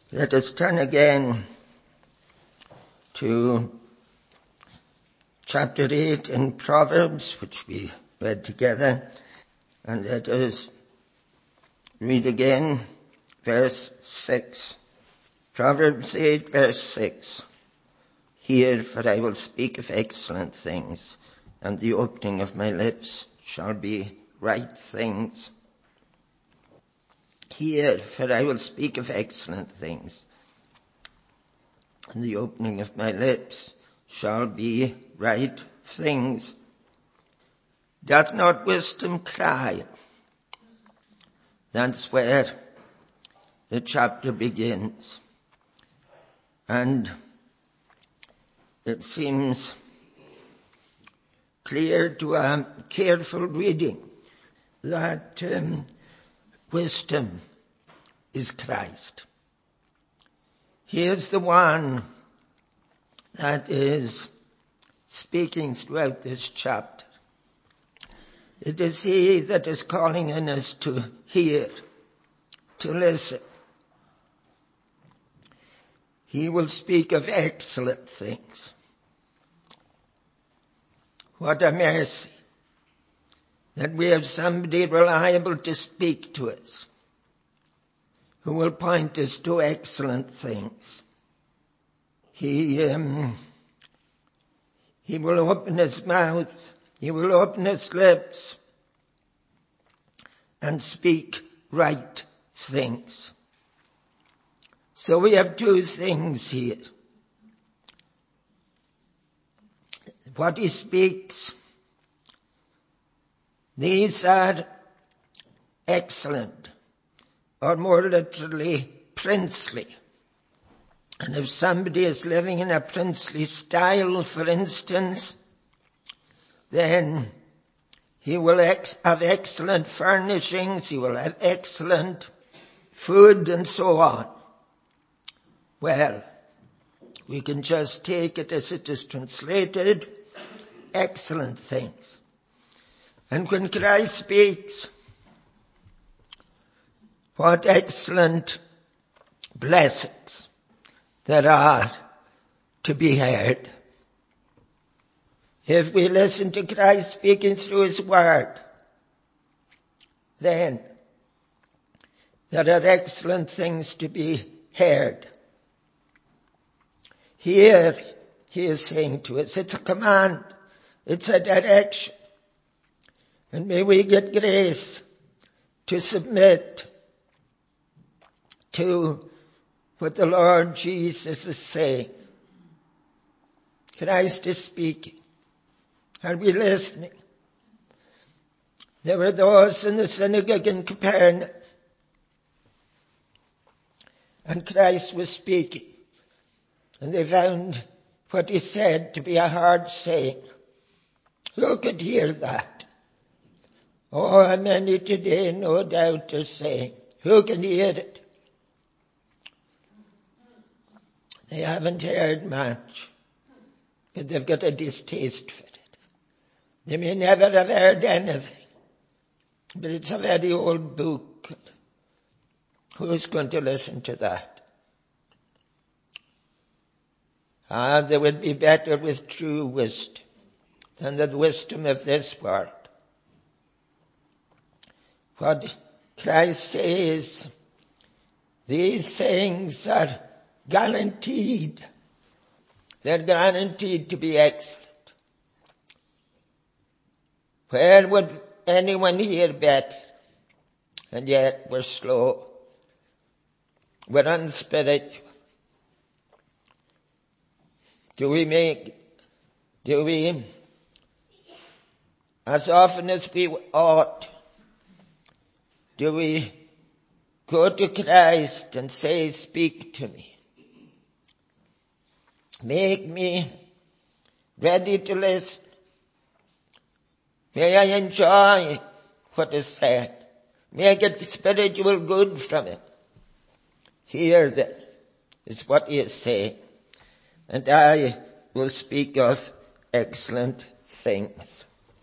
Let us turn again to chapter 8 in Proverbs, which we read together, and let us read again verse 6. Proverbs 8 verse 6. Hear, for I will speak of excellent things, and the opening of my lips shall be right things. Hear, for I will speak of excellent things, and the opening of my lips shall be right things. Doth not wisdom cry? That's where the chapter begins. And it seems clear to a careful reading that wisdom is Christ. He is the one that is speaking throughout this chapter. It is he that is calling on us to hear, to listen. He will speak of excellent things. What a mercy that we have somebody reliable to speak to us, who will point us to excellent things. He will open his mouth, he will open his lips and speak right things. So we have two things here. What he speaks, these are excellent, or more literally, princely. And if somebody is living in a princely style, for instance, then he will have excellent furnishings, he will have excellent food and so on. Well, we can just take it as it is translated, excellent things. And when Christ speaks, what excellent blessings there are to be heard. If we listen to Christ speaking through his word, then there are excellent things to be heard. Here, he is saying to us, it's a command, it's a direction. And may we get grace to submit to what the Lord Jesus is saying. Christ is speaking. Are we listening? There were those in the synagogue in Capernaum, and Christ was speaking. And they found what he said to be a hard saying. Who could hear that? Oh, many today no doubt are saying, who can hear it? They haven't heard much, but they've got a distaste for it. They may never have heard anything, but it's a very old book. Who's going to listen to that? They would be better with true wisdom than the wisdom of this world. What Christ says, these things are guaranteed. They're guaranteed to be excellent. Where would anyone hear better? And yet we're slow. We're unspiritual. Do we, as often as we ought, do we go to Christ and say, speak to me? Make me ready to listen. May I enjoy what is said. May I get spiritual good from it. Here then is what he is saying. And I will speak of excellent things.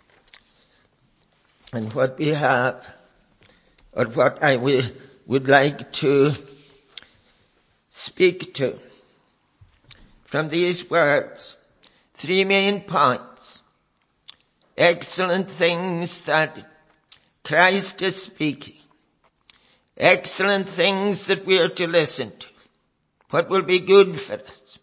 And what we have, or what I would like to speak to from these words. 3 main points. Excellent things that Christ is speaking. Excellent things that we are to listen to. What will be good for us?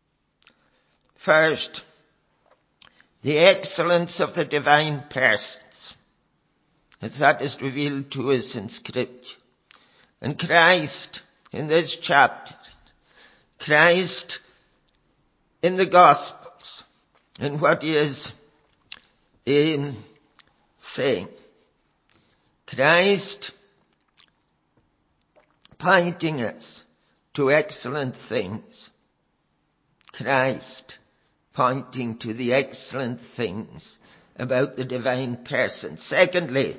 First, the excellence of the divine persons, as that is revealed to us in Scripture. And Christ in this chapter, Christ in the Gospels, and what he is saying. Christ pointing us to excellent things. Christ pointing to the excellent things about the divine person. Secondly,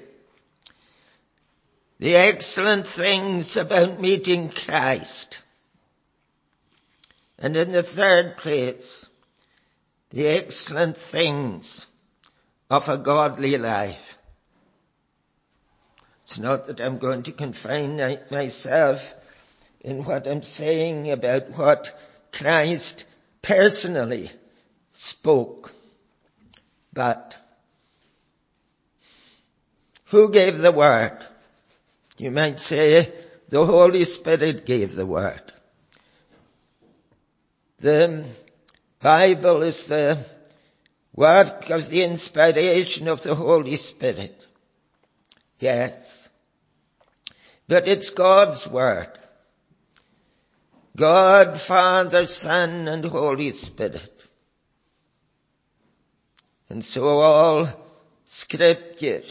the excellent things about meeting Christ. And in the third place, the excellent things of a godly life. It's not that I'm going to confine myself in what I'm saying about what Christ personally spoke. But who gave the word? You might say the Holy Spirit gave the word. The Bible is the work of the inspiration of the Holy Spirit. Yes. But it's God's word. God, Father, Son, and Holy Spirit. And so all Scripture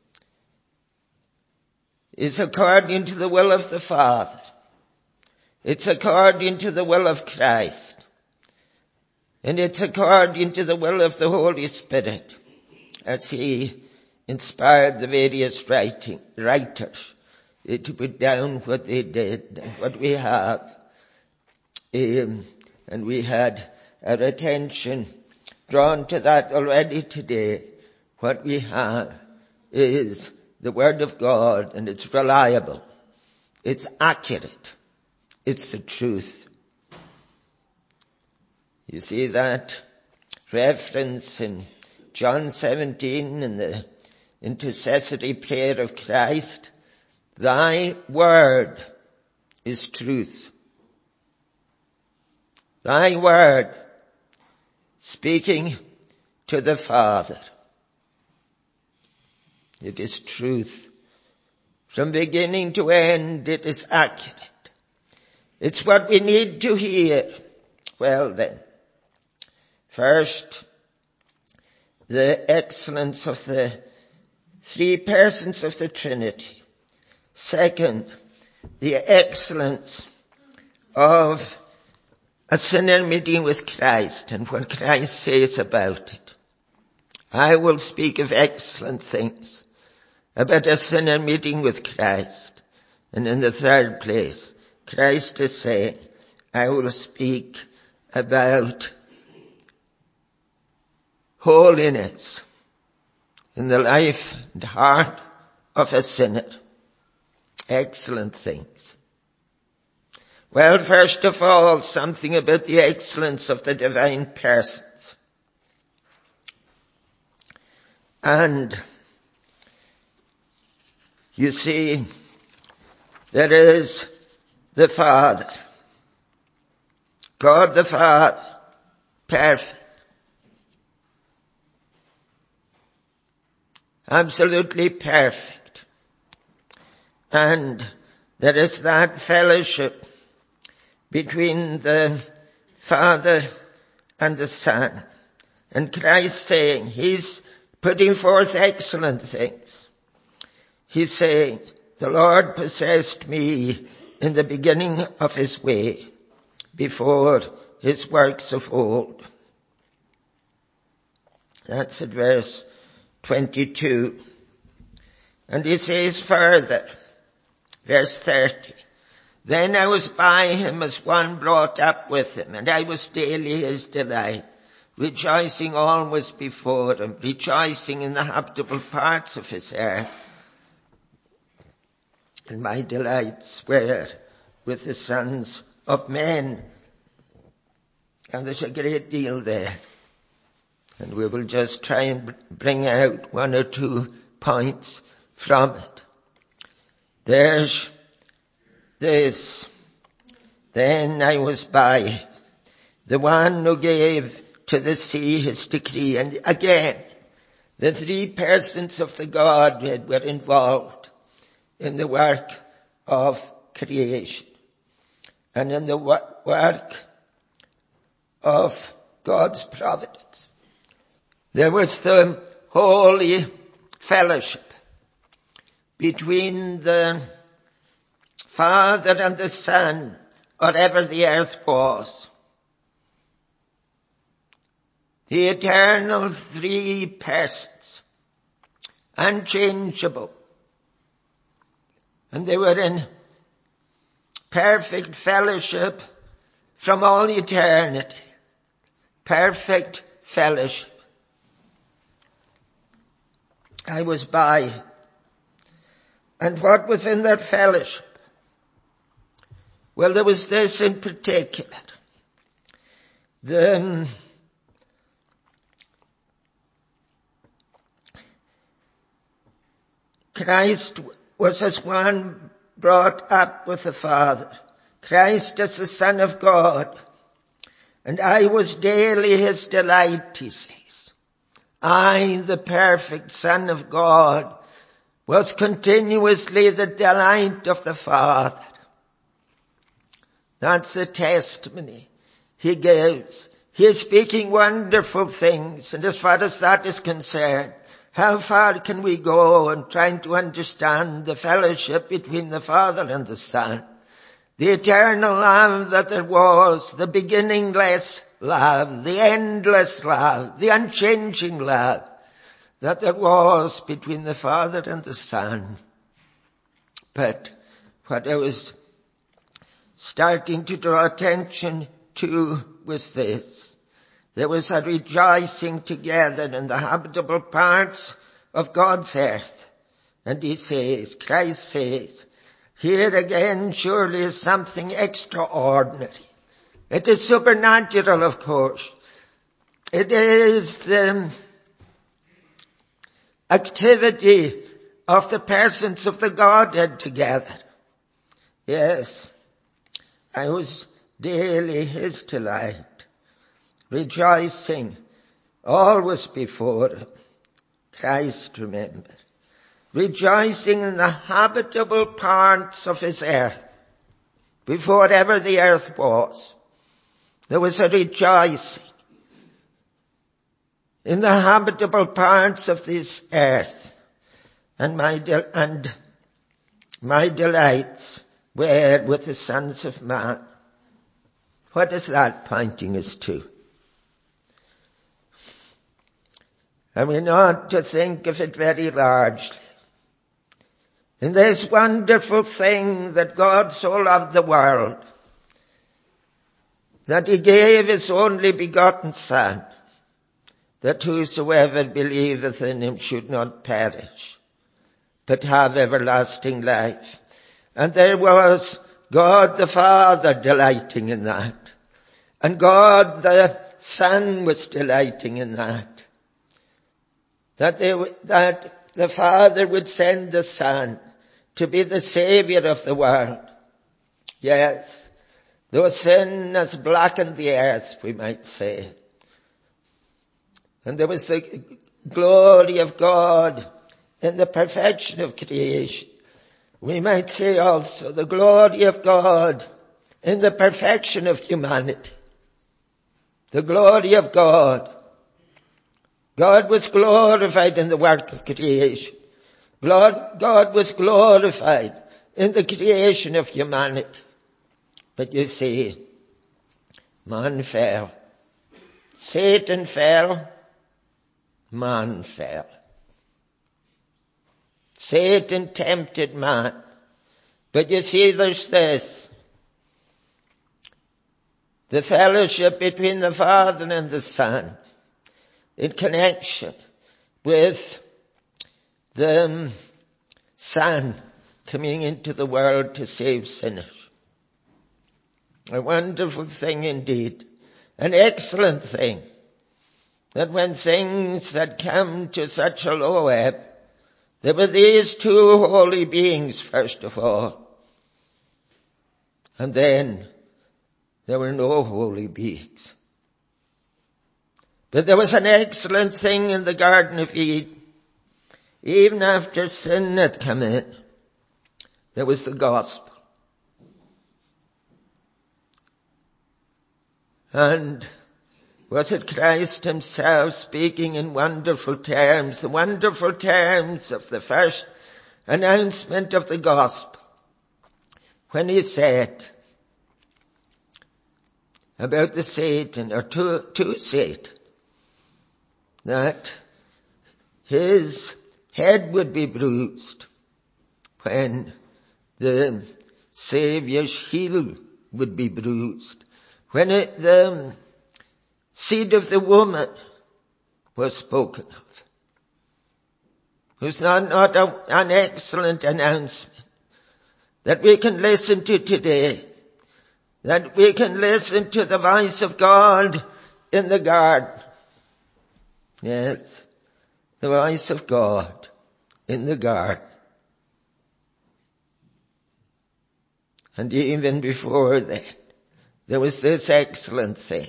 is according to the will of the Father. It's according to the will of Christ. And it's according to the will of the Holy Spirit, as he inspired the various writers to put down what they did and what we have. And we had our attention drawn to that already today. What we have is the Word of God, and it's reliable. It's accurate. It's the truth. You see that reference in John 17 in the intercessory prayer of Christ. Thy word is truth. Thy word, speaking to the Father. It is truth. From beginning to end, it is accurate. It's what we need to hear. Well then, first, the excellence of the three persons of the Trinity. Second, the excellence of a sinner meeting with Christ and what Christ says about it. I will speak of excellent things about a sinner meeting with Christ. And in the third place, Christ is saying, I will speak about holiness in the life and heart of a sinner. Excellent things. Well, first of all, something about the excellence of the divine persons. And you see, there is the Father. God the Father, perfect. Absolutely perfect. And there is that fellowship between the Father and the Son. And Christ saying, he's putting forth excellent things. He's saying, the Lord possessed me in the beginning of his way, before his works of old. That's at verse 22. And he says further, verse 30, then I was by him as one brought up with him, and I was daily his delight, rejoicing always before him, rejoicing in the habitable parts of his earth. And my delights were with the sons of men. And there's a great deal there. And we will just try and bring out one or two points from it. There's this. Then I was by the one who gave to the sea his decree. And again, the three persons of the Godhead were involved in the work of creation and in the work of God's providence. There was the holy fellowship between the Father and the Son, or ever the earth was. The eternal three persons, unchangeable. And they were in perfect fellowship from all eternity. Perfect fellowship. I was by. And what was in that fellowship? Well, there was this in particular. Christ was as one brought up with the Father. Christ as the Son of God. And I was daily his delight, he says. I, the perfect Son of God, was continuously the delight of the Father. That's the testimony he gives. He is speaking wonderful things. And as far as that is concerned, how far can we go in trying to understand the fellowship between the Father and the Son? The eternal love that there was, the beginningless love, the endless love, the unchanging love that there was between the Father and the Son. But what I was starting to draw attention to was this. There was a rejoicing together in the habitable parts of God's earth. And he says, Christ says, here again surely is something extraordinary. It is supernatural, of course. It is the activity of the persons of the Godhead together. Yes, I was daily his delight, rejoicing always before him. Christ, remember, rejoicing in the habitable parts of his earth. Before ever the earth was, there was a rejoicing in the habitable parts of this earth. And my delights were with the sons of man. What is that pointing us to? And we ought to think of it very largely. In this wonderful thing that God so loved the world, that he gave his only begotten Son, that whosoever believeth in him should not perish, but have everlasting life. And there was God the Father delighting in that. And God the Son was delighting in that. That the Father would send the Son to be the Savior of the world. Yes, though sin has blackened the earth, we might say. And there was the glory of God in the perfection of creation. We might say also the glory of God in the perfection of humanity. The glory of God. God was glorified in the work of creation. God was glorified in the creation of humanity. But you see, man fell. Satan fell. Man fell. Satan tempted man. But you see, there's this. The fellowship between the Father and the Son in connection with the Son coming into the world to save sinners. A wonderful thing indeed. An excellent thing. That when things had come to such a low ebb, there were these two holy beings first of all. And then there were no holy beings. But there was an excellent thing in the Garden of Eden. Even after sin had come in, there was the gospel. And was it Christ himself speaking in wonderful terms, the wonderful terms of the first announcement of the gospel, when he said about the Satan, or to Satan, that his head would be bruised when the Saviour's heel would be bruised. When the seed of the woman was spoken of. Was not an excellent announcement that we can listen to today? That we can listen to the voice of God in the garden. Yes, the voice of God in the garden. And even before that, there was this excellent thing.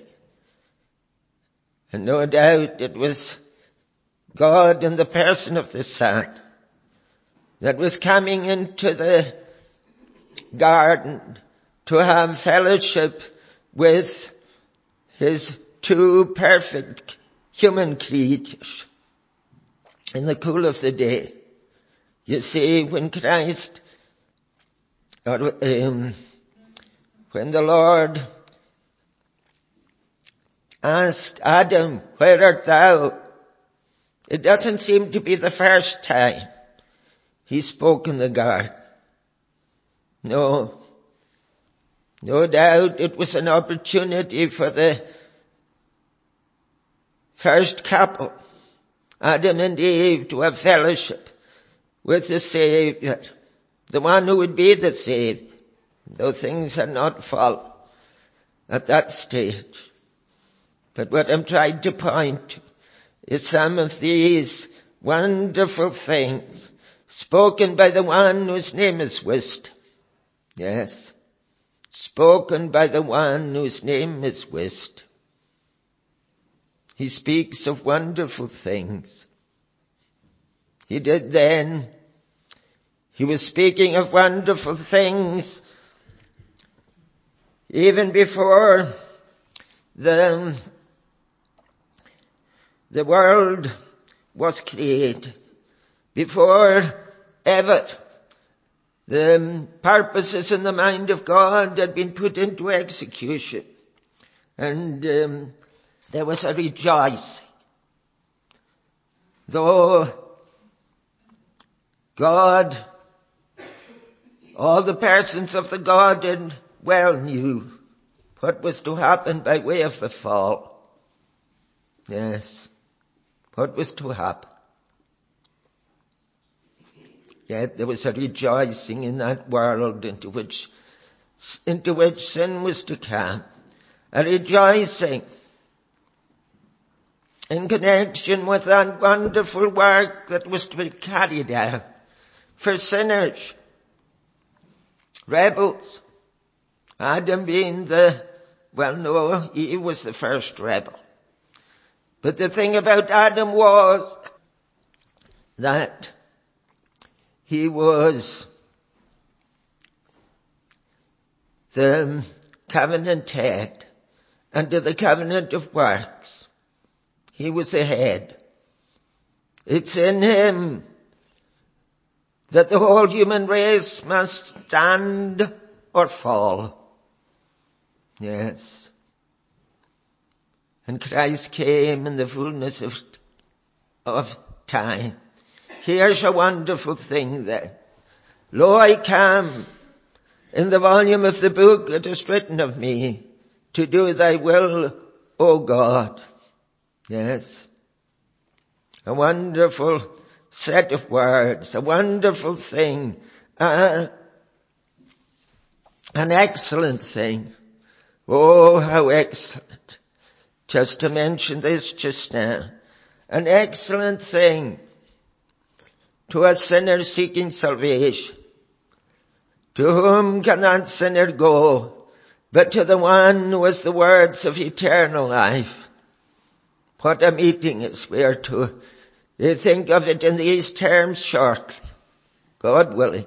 And no doubt it was God in the person of the Son that was coming into the garden to have fellowship with his two perfect human creatures in the cool of the day. You see, when Christ, when the Lord asked Adam, where art thou? It doesn't seem to be the first time he spoke in the garden. No doubt it was an opportunity for the first couple, Adam and Eve, to have fellowship with the Savior, the one who would be the Savior, though things had not fallen at that stage. But what I'm trying to point to is some of these wonderful things spoken by the one whose name is Wisdom. Yes, spoken by the one whose name is Wisdom. He speaks of wonderful things. He did then. He was speaking of wonderful things even before the world was created. Before ever the purposes in the mind of God had been put into execution. And there was a rejoicing. Though God, all the persons of the Godhead well knew what was to happen by way of the fall. Yes, what was to happen. Yet there was a rejoicing in that world into which sin was to come. A rejoicing in connection with that wonderful work that was to be carried out for sinners, rebels. Adam being Eve was the first rebel. But the thing about Adam was that he was the covenant head under the covenant of works. He was the head. It's in him that the whole human race must stand or fall. Yes. And Christ came in the fullness of time. Here's a wonderful thing then. Lo, I come. In the volume of the book it is written of me, to do thy will, O God. Yes. A wonderful set of words, a wonderful thing, an excellent thing. Oh, how excellent. Just to mention this just now. An excellent thing to a sinner seeking salvation. To whom can that sinner go but to the one who has the words of eternal life? What a meeting is we're to think of it in these terms shortly. God willing.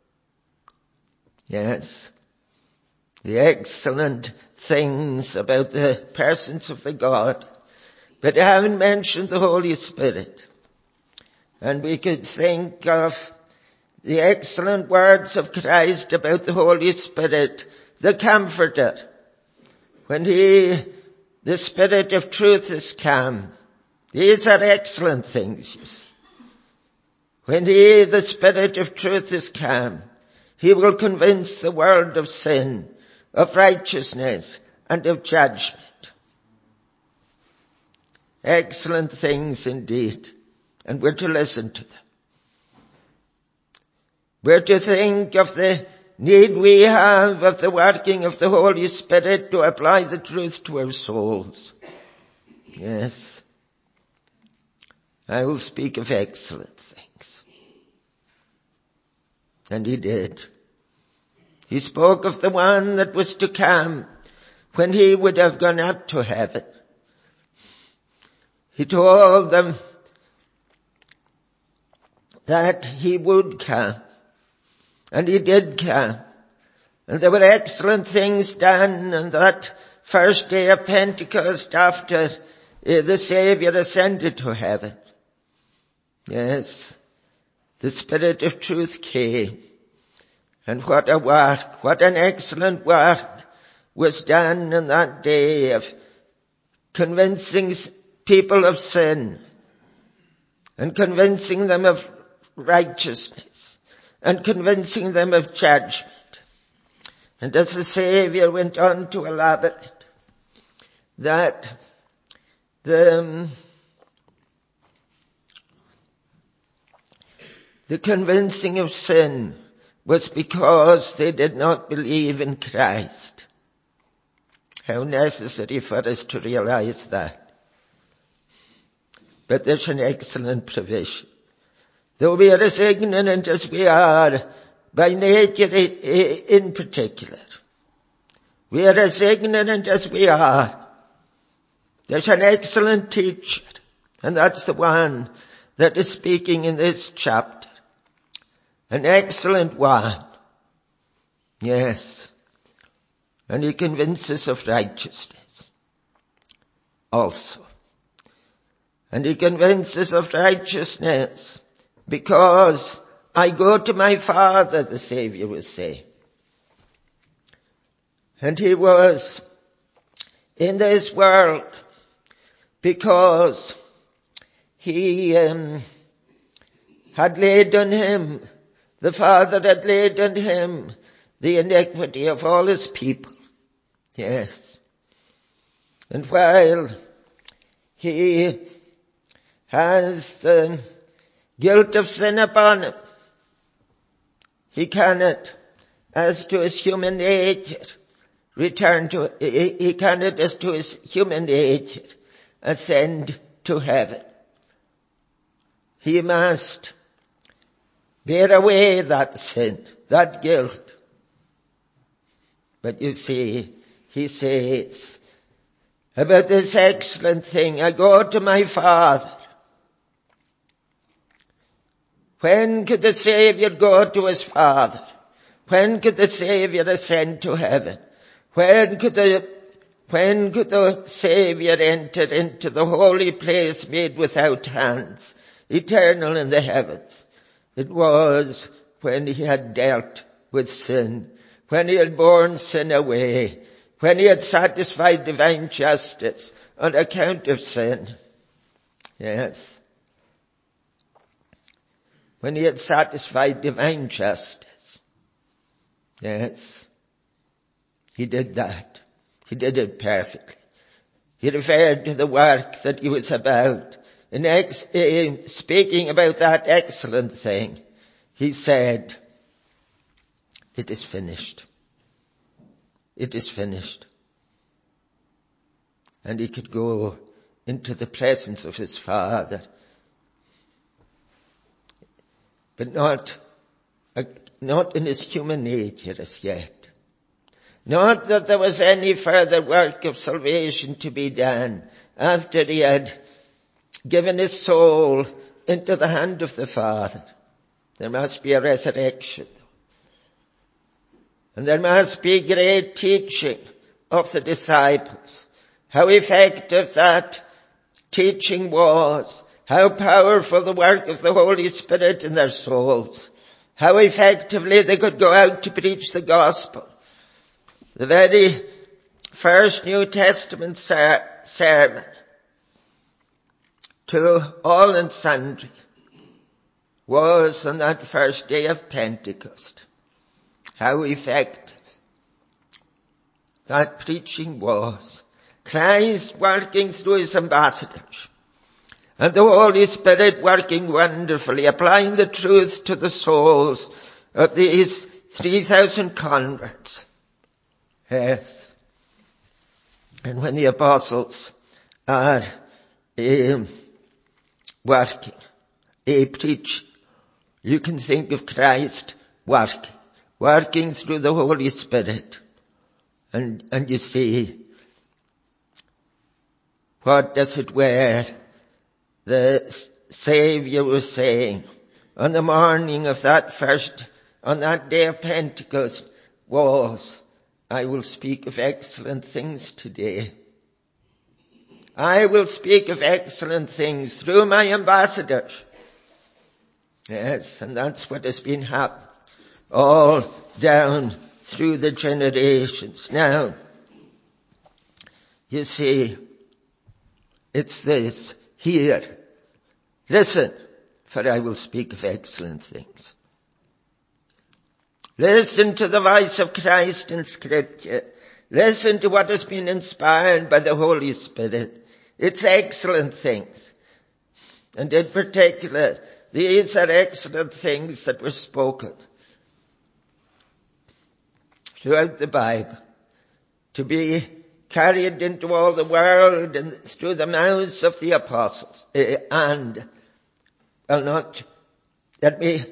Yes. The excellent things about the persons of the God. But I haven't mentioned the Holy Spirit. And we could think of the excellent words of Christ about the Holy Spirit, the Comforter. When the Spirit of truth is come. These are excellent things, you see. When the Spirit of truth is come, he will convince the world of sin, of righteousness, and of judgment. Excellent things indeed. And we're to listen to them. We're to think of the need we have of the working of the Holy Spirit to apply the truth to our souls. Yes. I will speak of excellent things. And he did. He spoke of the one that was to come when he would have gone up to heaven. He told them that he would come. And he did come. And there were excellent things done on that first day of Pentecost after the Saviour ascended to heaven. Yes, the Spirit of truth came. And what a work, what an excellent work was done on that day of convincing people of sin and convincing them of righteousness and convincing them of judgment. And as the Saviour went on to elaborate that the convincing of sin was because they did not believe in Christ. How necessary for us to realize that. But there's an excellent provision. Though we are as ignorant as we are, by nature in particular, we are as ignorant as we are. There's an excellent teacher, and that's the one that is speaking in this chapter. An excellent one. Yes. And he convinces of righteousness also. And he convinces of righteousness because I go to my Father, the Saviour was saying. And he was in this world because he had laid on him, the Father had laid on him the iniquity of all his people. Yes. And while he has the guilt of sin upon him, he cannot, as to his human nature, he cannot, as to his human nature, ascend to heaven. He must bear away that sin, that guilt. But you see, he says about this excellent thing, I go to my Father. When could the Saviour go to his Father? When could the Saviour ascend to heaven? When could the Saviour enter into the holy place made without hands, eternal in the heavens? It was when he had dealt with sin, when he had borne sin away, when he had satisfied divine justice on account of sin. Yes. When he had satisfied divine justice. Yes. He did that. He did it perfectly. He referred to the work that he was about. In speaking about that excellent thing, he said, it is finished. It is finished. and he could go into the presence of his Father. But not in his human nature as yet. Not that there was any further work of salvation to be done after he had given his soul into the hand of the Father. There must be a resurrection. And there must be great teaching of the disciples. How effective that teaching was. How powerful the work of the Holy Spirit in their souls. How effectively they could go out to preach the gospel. The very first New Testament sermon to all and sundry was on that first day of Pentecost. How effective that preaching was. Christ working through his ambassadors and the Holy Spirit working wonderfully, applying the truth to the souls of these 3,000 converts. Yes. And when the apostles are working, preaching, you can think of Christ working through the Holy Spirit. And you see, what does it were the Saviour was saying on the morning of on that day of Pentecost was, I will speak of excellent things today. I will speak of excellent things through my ambassadors. Yes, and that's what has been happening all down through the generations. Now, you see, it's this here. Listen, for I will speak of excellent things. Listen to the voice of Christ in Scripture. Listen to what has been inspired by the Holy Spirit. It's excellent things. And in particular, these are excellent things that were spoken throughout the Bible, to be carried into all the world and through the mouths of the apostles. Let me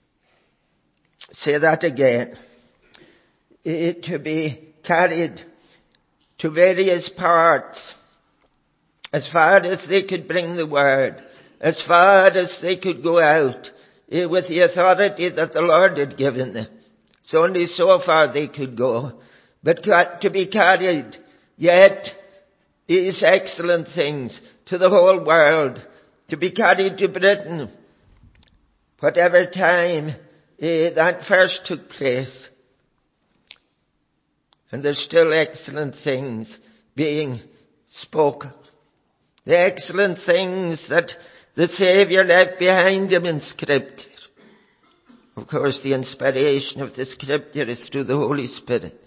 say that again. To be carried to various parts, as far as they could bring the word, as far as they could go out with the authority that the Lord had given them. So only so far they could go. But to be carried yet these excellent things to the whole world, to be carried to Britain, whatever time that first took place. And there's still excellent things being spoken. The excellent things that the Saviour left behind him in Scripture. Of course, the inspiration of the Scripture is through the Holy Spirit.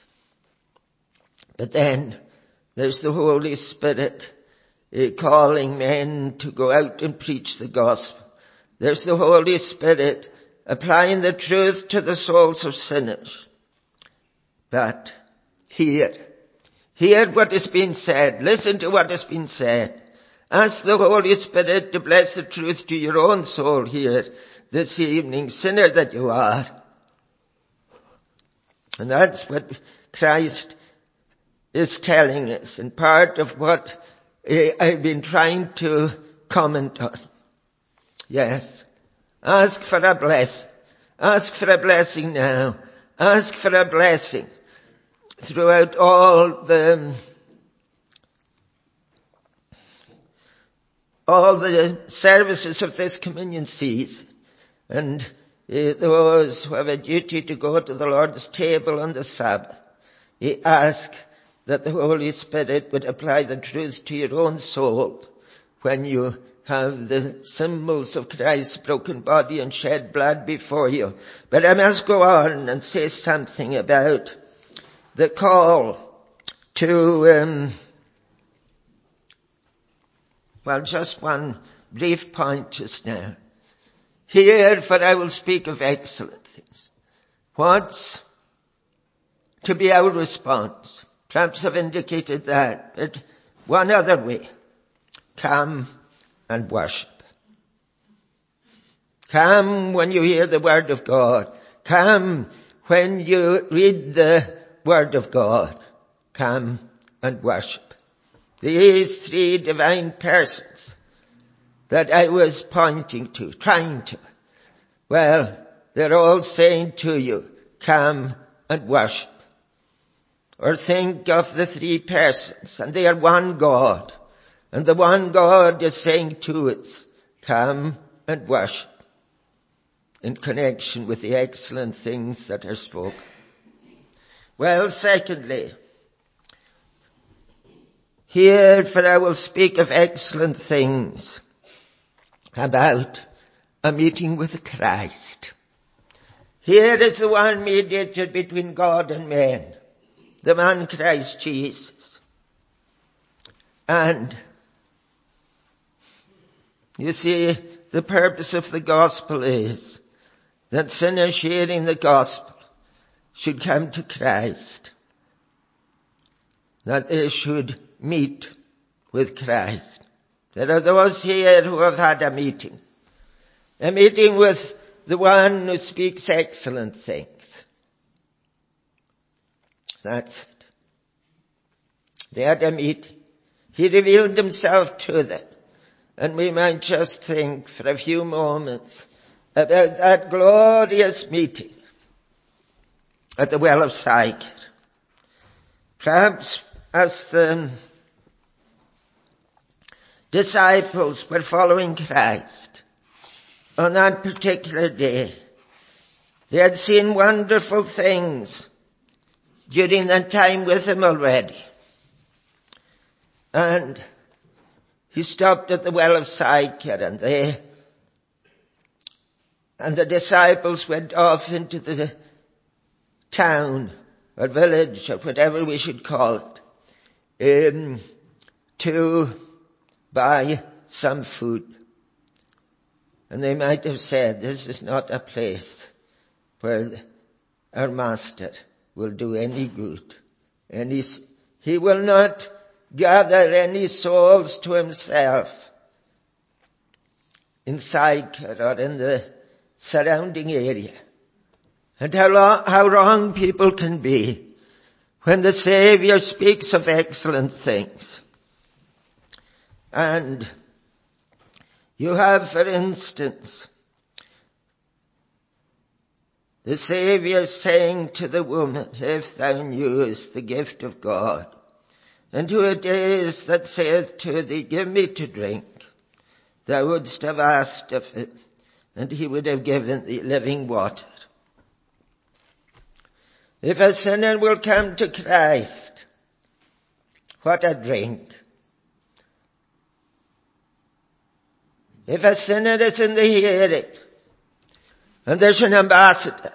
But then there's the Holy Spirit calling men to go out and preach the gospel. There's the Holy Spirit applying the truth to the souls of sinners. But hear what has been said. Listen to what has been said. Ask the Holy Spirit to bless the truth to your own soul here this evening, sinner that you are. And that's what Christ is telling us, and part of what I've been trying to comment on. Yes. Ask for a blessing. Ask for a blessing now. Ask for a blessing throughout all the services of this communion season. And those who have a duty to go to the Lord's table on the Sabbath, ask that the Holy Spirit would apply the truth to your own soul when you have the symbols of Christ's broken body and shed blood before you. But I must go on and say something about the call to, just one brief point just now. Hear, for I will speak of excellent things. What's to be our response? Perhaps I've indicated that, but one other way. Come and worship. Come when you hear the word of God. Come when you read the word of God. Come and worship. These three divine persons that I was pointing to, trying to, well, they're all saying to you, come and worship. Or think of the three persons, and they are one God. And the one God is saying to us, come and worship, in connection with the excellent things that are spoken. Well, secondly, here, for I will speak of excellent things about a meeting with Christ. Here is the one mediator between God and men, the man Christ Jesus. And you see, the purpose of the gospel is that sinners hearing the gospel should come to Christ, that they should meet with Christ. There are those here who have had a meeting with the one who speaks excellent things. That's it. They had a meeting. He revealed himself to them. And we might just think for a few moments about that glorious meeting at the well of Sychar. Perhaps as the disciples were following Christ on that particular day, they had seen wonderful things during their time with him already. And he stopped at the well of Sychar, and the disciples went off into the town or village or whatever we should call it, to buy some food. And they might have said, this is not a place where our master will do any good. And he will not gather any souls to himself in Sychar or in the surrounding area. And how wrong people can be when the Saviour speaks of excellent things. And you have, for instance, the Saviour saying to the woman, if thou knewest the gift of God, and who it is that saith to thee, give me to drink, thou wouldst have asked of him, and he would have given thee living water. If a sinner will come to Christ, what a drink. If a sinner is in the hearing, and there's an ambassador,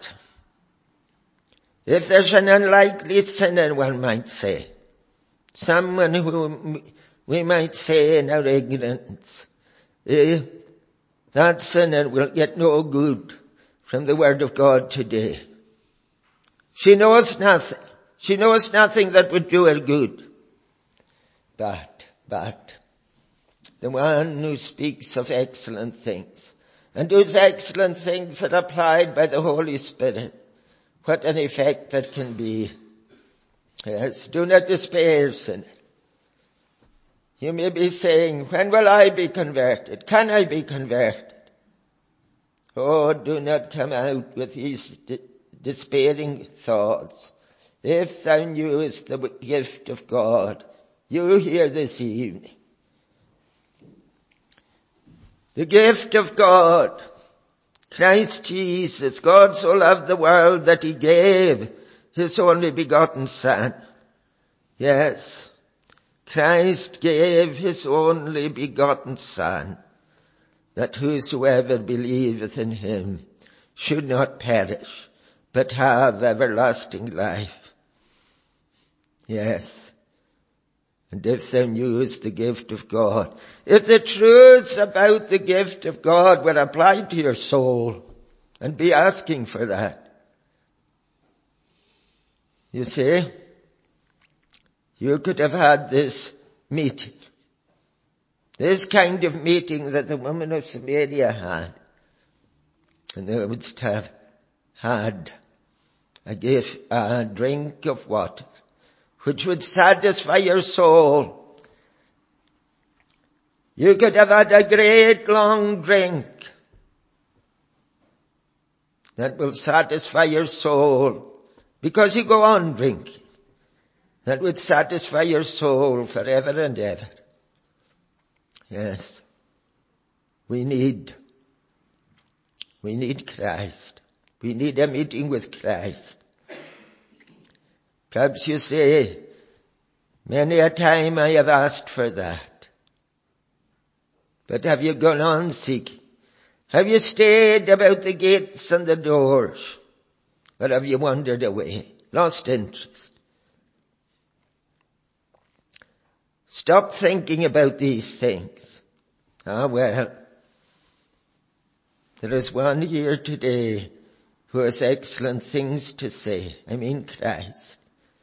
if there's an unlikely sinner, one might say, someone who we might say in our ignorance, that sinner will get no good from the word of God today. She knows nothing. She knows nothing that would do her good. But the one who speaks of excellent things, and whose excellent things are applied by the Holy Spirit, what an effect that can be. Yes, do not despair, sinner. You may be saying, when will I be converted? Can I be converted? Oh, do not come out with these despairing thoughts. If thou knewest the gift of God, you hear this evening. The gift of God, Christ Jesus, God so loved the world that he gave his only begotten Son. Yes, Christ gave his only begotten Son, that whosoever believeth in him should not perish, but have everlasting life. Yes. And if thou knewest the gift of God, if the truths about the gift of God were applied to your soul, and be asking for that, you see, you could have had this meeting. This kind of meeting that the woman of Samaria had. And they would have had a drink of water, which would satisfy your soul. You could have had a great long drink that will satisfy your soul, because you go on drinking. That would satisfy your soul forever and ever. Yes. We need Christ. We need a meeting with Christ. Perhaps you say, many a time I have asked for that. But have you gone on seeking? Have you stayed about the gates and the doors? Or have you wandered away, lost interest? Stop thinking about these things. Well, there is one here today who has excellent things to say. I mean Christ.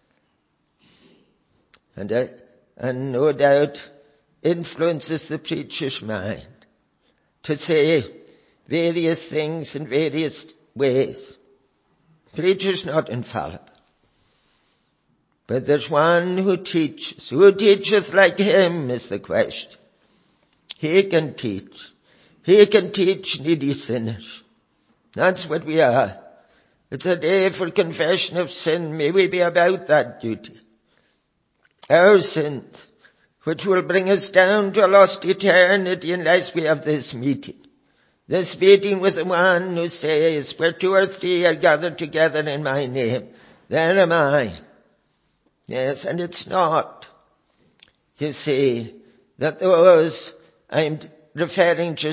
And no doubt influences the preacher's mind to say various things in various ways. Preacher's not infallible. But there's one who teaches. Who teacheth like him is the question. He can teach. He can teach needy sinners. That's what we are. It's a day for confession of sin. May we be about that duty. Our sins, which will bring us down to a lost eternity unless we have this meeting. This meeting with the one who says, where 2 or 3 are gathered together in my name, there am I. Yes, and it's not, you see, that those I'm referring to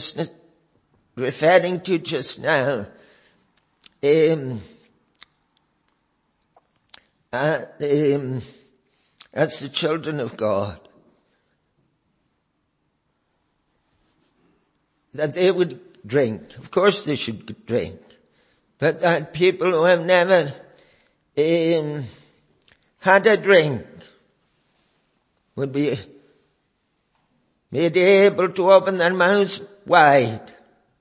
just now, as the children of God, that they would drink. Of course they should drink. But that people who have never had a drink would be made able to open their mouths wide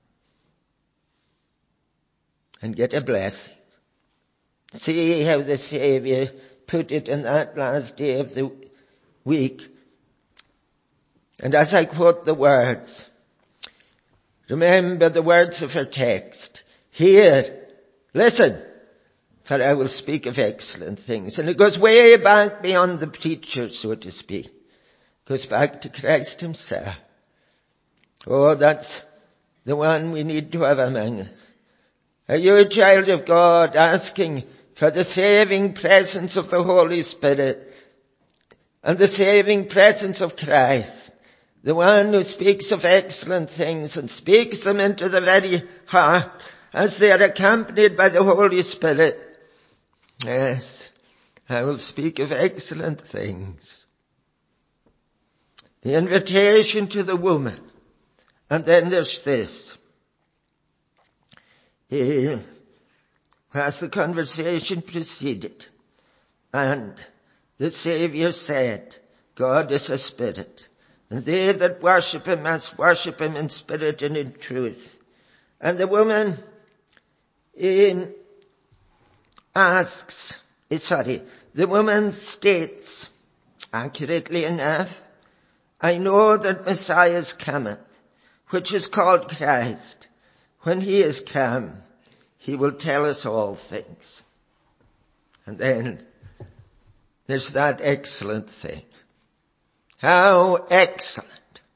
and get a blessing. See how the Saviour put it in that last day of the week. And as I quote the words, remember the words of our text. Hear, listen, for I will speak of excellent things. And it goes way back beyond the preacher, so to speak. It goes back to Christ himself. Oh, that's the one we need to have among us. Are you a child of God asking for the saving presence of the Holy Spirit and the saving presence of Christ? The one who speaks of excellent things and speaks them into the very heart as they are accompanied by the Holy Spirit. Yes, I will speak of excellent things. The invitation to the woman. And then there's this. As the conversation proceeded, and the Saviour said, God is a spirit, and they that worship him must worship him in spirit and in truth. And the woman the woman states, accurately enough, I know that Messiah is coming, which is called Christ. When he is come, he will tell us all things. And then there's that excellent thing. How excellent.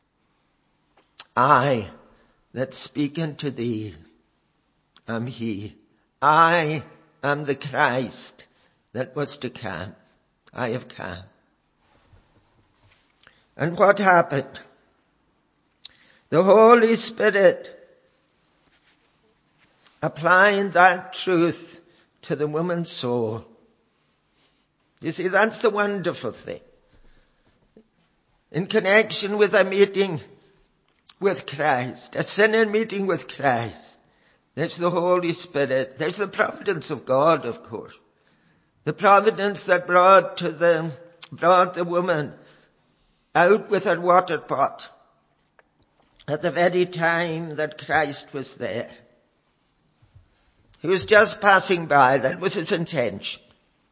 I that speak unto thee am he. I am the Christ that was to come. I have come. And what happened? The Holy Spirit applying that truth to the woman's soul. You see, that's the wonderful thing. In connection with a meeting with Christ, a sinner meeting with Christ, there's the Holy Spirit. There's the providence of God, of course. The providence that brought the woman out with her water pot at the very time that Christ was there. He was just passing by. That was his intention.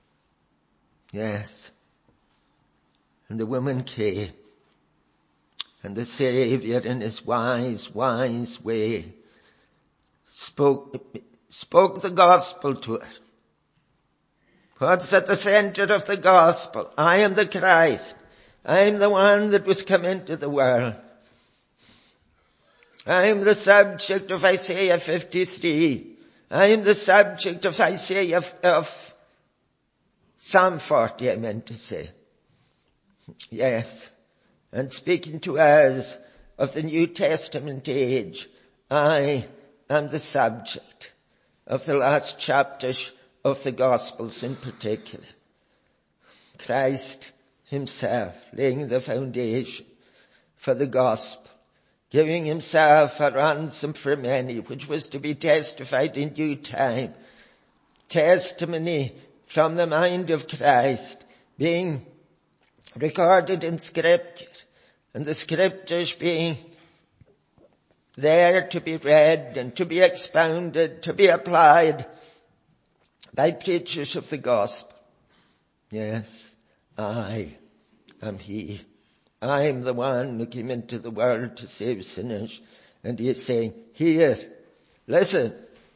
Yes. And the woman came. And the Saviour, in his wise way, spoke the gospel to her. What's at the center of the gospel? I am the Christ. I am the one that was come into the world. I am the subject of Isaiah 53. I am the subject of of Psalm 40, I meant to say. Yes. And speaking to us of the New Testament age, I am the subject of the last chapters of the Gospels in particular. Christ himself laying the foundation for the gospel, giving himself a ransom for many, which was to be testified in due time. Testimony from the mind of Christ being recorded in Scripture, and the Scriptures being there to be read and to be expounded, to be applied by preachers of the gospel. Yes, I am he. I am the one who came into the world to save sinners. And he is saying, here, listen.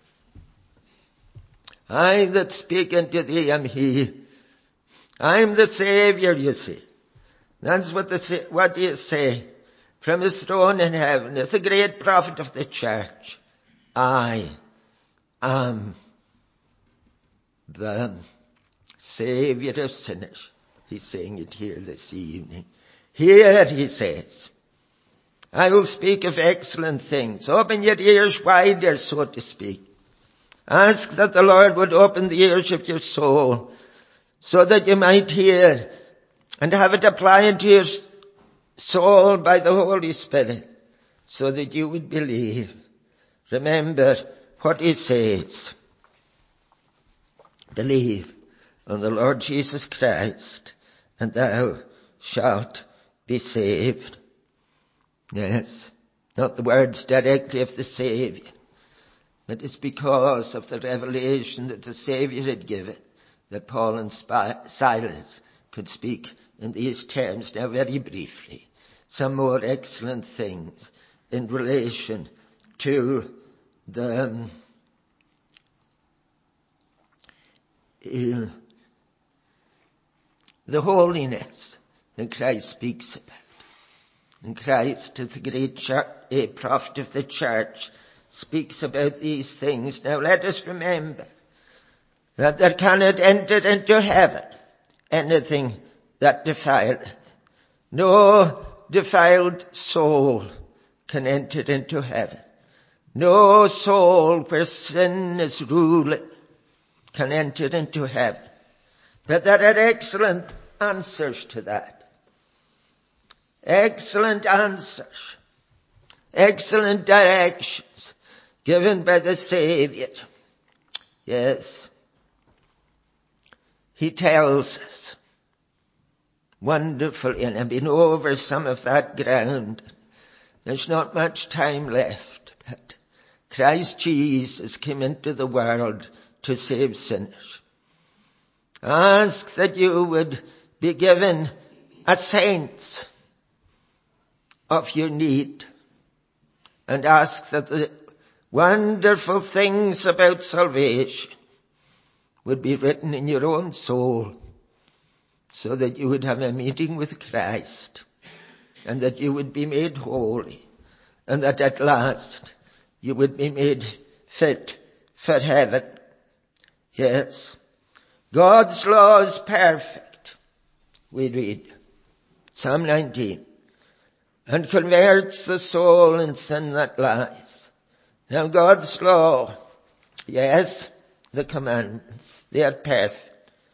I that speak unto thee am he. I am the Saviour, you see. That's what he is saying. From his throne in heaven, as a great prophet of the church, I am the Saviour of sinners. He's saying it here this evening. Here, he says, I will speak of excellent things. Open your ears wider, so to speak. Ask that the Lord would open the ears of your soul so that you might hear and have it applied to your soul by the Holy Spirit so that you would believe. Remember what he says. Believe on the Lord Jesus Christ and thou shalt be saved. Yes, not the words directly of the Saviour, but it's because of the revelation that the Saviour had given that Paul and Silas could speak in these terms. Now very briefly, some more excellent things in relation to the holiness that Christ speaks about. And Christ, as the great prophet of the church, speaks about these things. Now let us remember that there cannot enter into heaven anything that defileth. No defiled soul can enter into heaven. No soul where sin is ruling can enter into heaven. But there are excellent answers to that. Excellent answers. Excellent directions given by the Saviour. Yes. He tells us wonderfully, and I've been over some of that ground. There's not much time left, but Christ Jesus came into the world to save sinners. Ask that you would be given a sense of your need, and ask that the wonderful things about salvation would be written in your own soul, so that you would have a meeting with Christ, and that you would be made holy, and that at last you would be made fit for heaven. Yes. God's law is perfect, we read. Psalm 19. And converts the soul in sin that lies. Now God's law, yes, the commandments, they are perfect.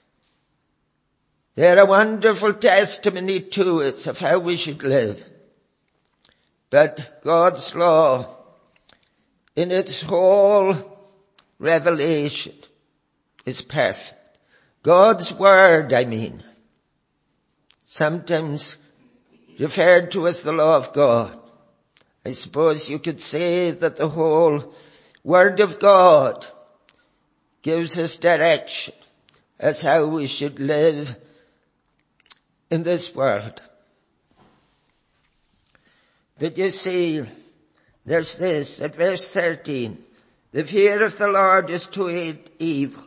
They are a wonderful testimony to us of how we should live. But God's law, in its whole revelation, is perfect. God's word, I mean. Sometimes referred to as the law of God. I suppose you could say that the whole Word of God gives us direction as how we should live in this world. But you see, there's this at verse 13. The fear of the Lord is to hate evil.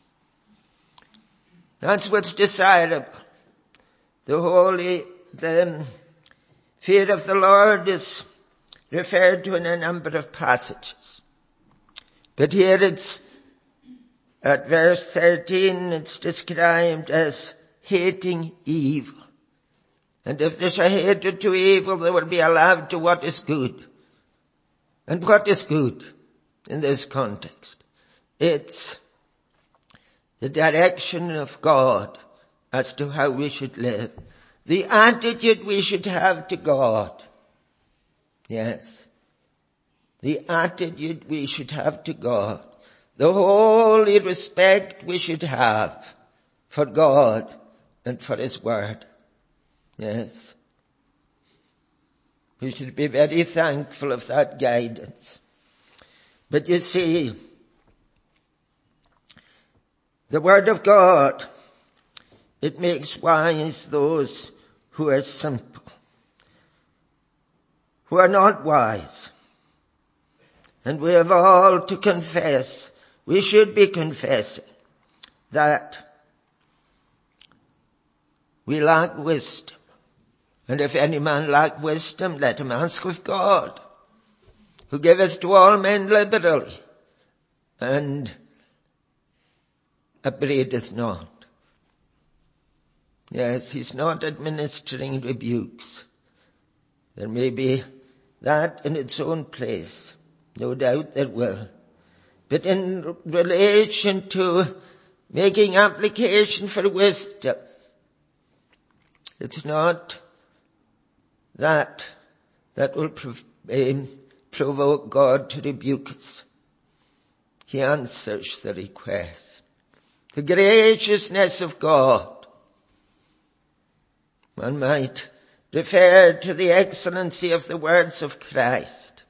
That's what's desirable. The fear of the Lord is referred to in a number of passages. But here it's, at verse 13, it's described as hating evil. And if there's a hatred to evil, there will be a love to what is good. And what is good in this context? It's the direction of God as to how we should live. The attitude we should have to God. Yes. The attitude we should have to God. The holy respect we should have for God and for His Word. Yes. We should be very thankful of that guidance. But you see, the Word of God, it makes wise those who are simple, who are not wise. And we have all to confess, we should be confessing that we lack wisdom. And if any man lack wisdom, let him ask of God, who giveth to all men liberally, and upbraideth not. Yes, He's not administering rebukes. There may be that in its own place. No doubt there will. But in relation to making application for wisdom, it's not that will provoke God to rebuke us. He answers the request. The graciousness of God. One might refer to the excellency of the words of Christ.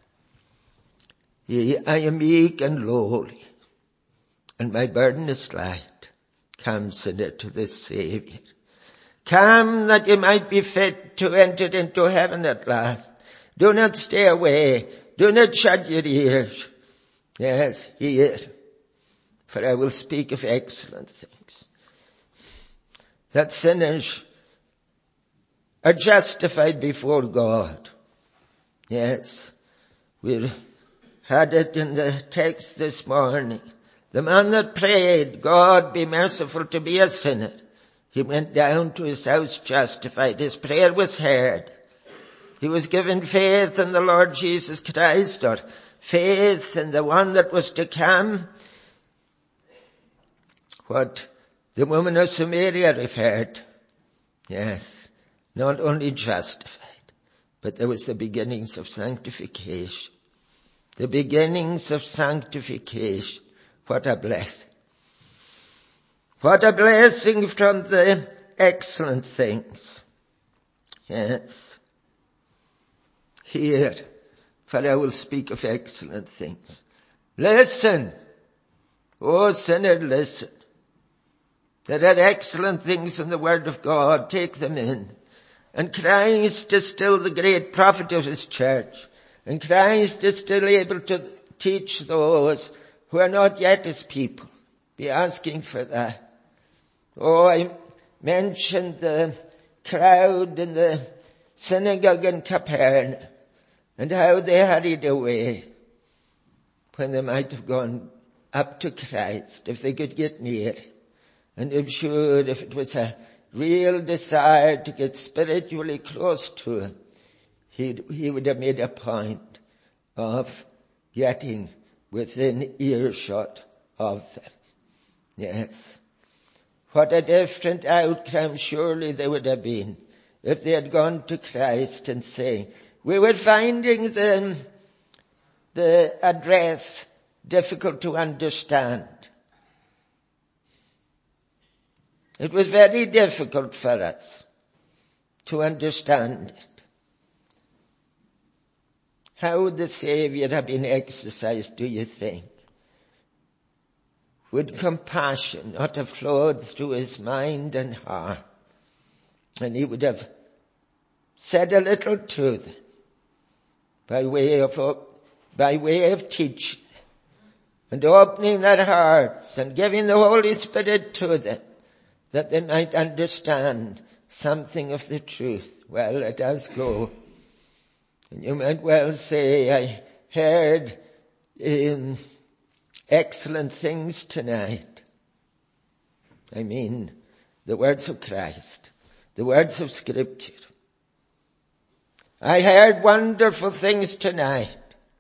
I am meek and lowly, and my burden is light. Come, sinner, to the Saviour. Come that you might be fit to enter into heaven at last. Do not stay away. Do not shut your ears. Yes, hear. For I will speak of excellent things. That sinners are justified before God. Yes, we had it in the text this morning. The man that prayed, God be merciful to me a sinner. He went down to his house justified. His prayer was heard. He was given faith in the Lord Jesus Christ, or faith in the one that was to come. What the woman of Samaria referred. Yes, not only justified, but there was the beginnings of sanctification. The beginnings of sanctification. What a blessing. What a blessing from the excellent things. Yes. Hear, for I will speak of excellent things. Listen. Oh, sinner, listen. There are excellent things in the Word of God. Take them in. And Christ is still the great prophet of His church. And Christ is still able to teach those who are not yet His people. Be asking for that. Oh, I mentioned the crowd in the synagogue in Capernaum and how they hurried away when they might have gone up to Christ if they could get near Him. And I'm sure if it was a real desire to get spiritually close to Him, he would have made a point of getting within earshot of them. Yes. What a different outcome surely there would have been if they had gone to Christ and saying, we were finding the address difficult to understand. It was very difficult for us to understand it. how would the Saviour have been exercised, do you think? Would compassion not have flowed through his mind and heart? And he would have said a little to them by way of teaching and opening their hearts and giving the Holy Spirit to them, that they might understand something of the truth. Well, let us go. And you might well say, I heard excellent things tonight. I mean, the words of Christ, the words of Scripture. I heard wonderful things tonight.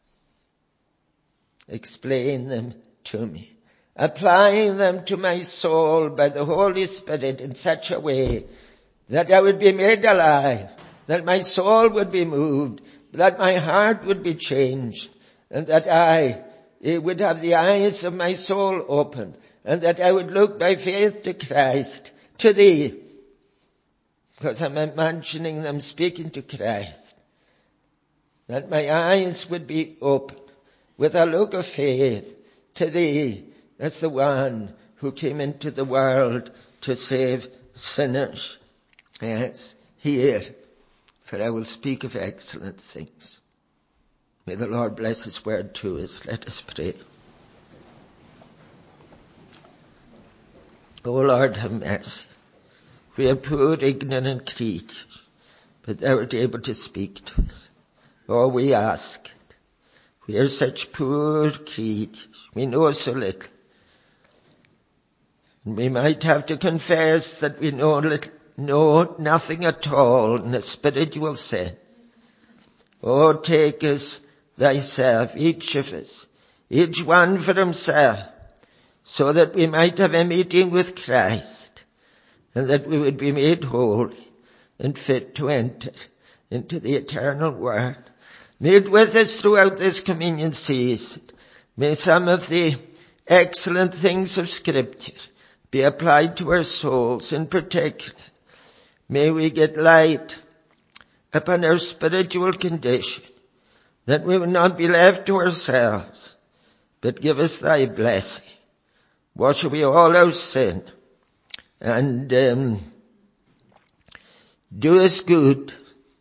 Explain them to me, applying them to my soul by the Holy Spirit in such a way that I would be made alive, that my soul would be moved, that my heart would be changed, and that I would have the eyes of my soul opened, and that I would look by faith to Christ, to thee, because I'm imagining them speaking to Christ, that my eyes would be open with a look of faith to thee as the one who came into the world to save sinners. Yes, hear, for I will speak of excellent things. May the Lord bless his word to us. Let us pray. O Lord, have mercy. We are poor, ignorant creatures, but thou art able to speak to us. Oh, we ask it. We are such poor creatures. We know so little. And we might have to confess that we know nothing at all in a spiritual sense. Oh, take us thyself, each of us, each one for himself, so that we might have a meeting with Christ, and that we would be made holy and fit to enter into the eternal world. Meet with us throughout this communion season. May some of the excellent things of Scripture be applied to our souls in particular. May we get light upon our spiritual condition, that we will not be left to ourselves, but give us thy blessing. Wash away all our sin, and do us good,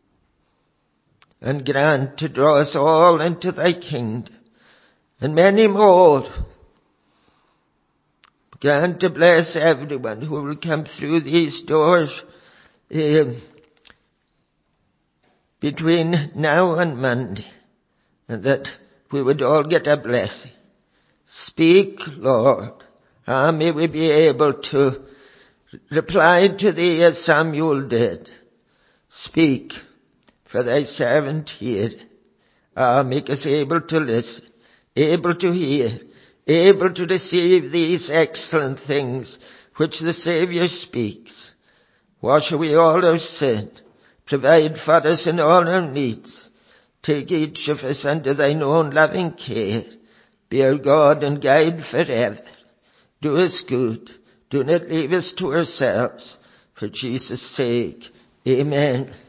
and grant to draw us all into thy kingdom, and many more. Grant to bless everyone who will come through these doors between now and Monday, and that we would all get a blessing. Speak, Lord. May we be able to reply to thee as Samuel did. Speak, for thy servant heareth. Make us able to listen, able to hear, able to receive these excellent things which the Saviour speaks. Wash away all our sin. Provide for us in all our needs. Take each of us under thine own loving care. Be our God and guide forever. Do us good. Do not leave us to ourselves. For Jesus' sake. Amen.